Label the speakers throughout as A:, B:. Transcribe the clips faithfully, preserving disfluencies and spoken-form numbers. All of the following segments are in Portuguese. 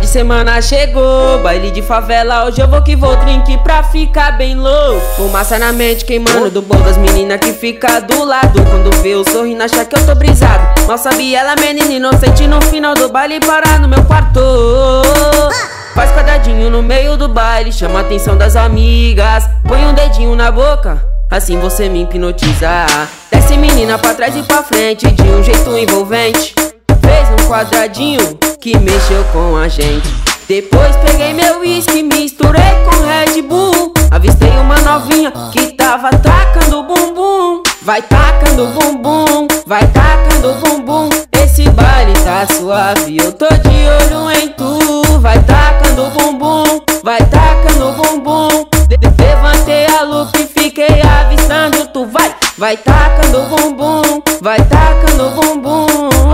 A: de semana chegou, baile de favela, hoje eu vou que vou, drink pra ficar bem louco. Fumaça na mente queimando do bom das meninas que fica do lado. Quando vê eu sorrindo acha que eu tô brisado. Mal sabe ela, menina inocente, no final do baile parar no meu quarto. Faz quadradinho no meio do baile, chama a atenção das amigas. Põe um dedinho na boca, assim você me hipnotiza. Desce menina pra trás e pra frente, de um jeito envolvente. Fez um quadradinho que mexeu com a gente. Depois peguei meu whisky, misturei com Red Bull. Avistei uma novinha que tava tacando bumbum. Vai tacando bumbum, vai tacando bumbum. Esse baile tá suave, eu tô de olho em tu. Vai tacando bumbum, vai tacando bumbum. Levantei a lupa e fiquei avistando tu. Vai, vai tacando bumbum, vai tacando bumbum.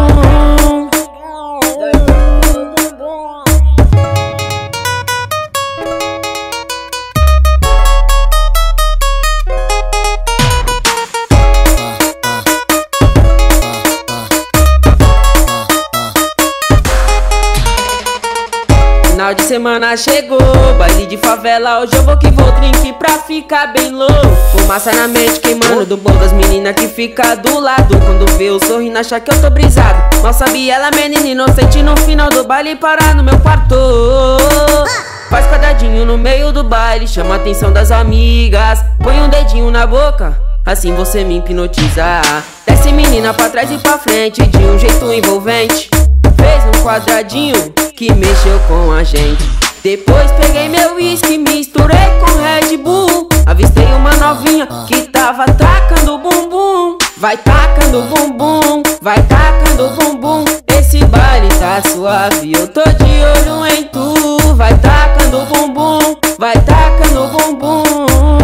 A: Final de semana chegou, baile de favela, hoje eu vou que vou, drink pra ficar bem louco. Fumaça na mente queimando do bom das meninas que fica do lado. Quando vê eu sorrindo acha que eu tô brisado. Mal sabe ela, menina inocente, no final do baile parar no meu quarto. Faz quadradinho no meio do baile, chama a atenção das amigas. Põe um dedinho na boca, assim você me hipnotiza. Desce menina pra trás e pra frente, de um jeito envolvente. Fez um quadradinho que mexeu com a gente. Depois peguei meu whisky, misturei com Red Bull. Avistei uma novinha que tava tacando bumbum. Vai tacando bumbum, vai tacando bumbum. Esse baile tá suave, eu tô de olho em tu. Vai tacando bumbum, vai tacando bumbum.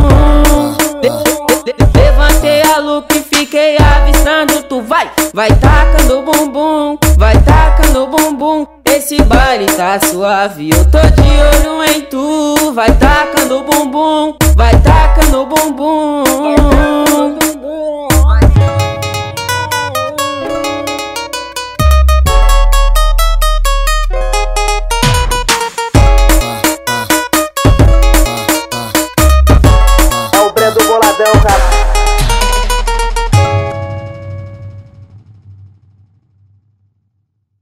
A: Levantei a lupa e fiquei avistando tu. Vai, vai tacando bumbum, vai tacando bumbum. Esse baile tá suave, eu tô de olho em tu. Vai tacando bumbum, vai tacando bumbum.